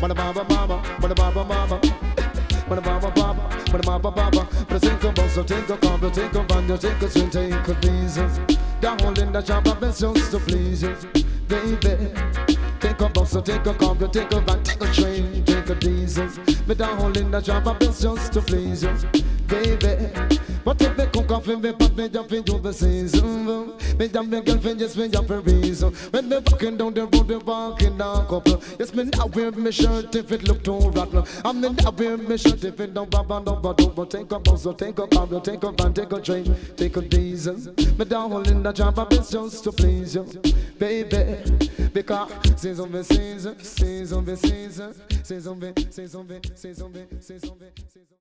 Bada baba baba, bada baba baba. Bada baba baba, bada baba baba. But think about so take a combo, take a band, take a swing, take a visa. Down in the job, I've been just to please you, baby. Take a bus, take a combo, take a van, take a train, take a diesel. Me down in the job, I've been just to please you, baby. But if me cook off in me pot, me jump into the season. Me jump me girlfriend, yes, me jump for reason. When me walking down the road, me walking down couple. Yes, me now wear me shirt if it look too rotten. I'm me now wear me shirt if it don't baba, don't baba. But take a bus, take a combo, take a van, take a train, take a diesel. Me down in the job, I've been just to please you, baby. Because season by season, season by season, season by season, season by season.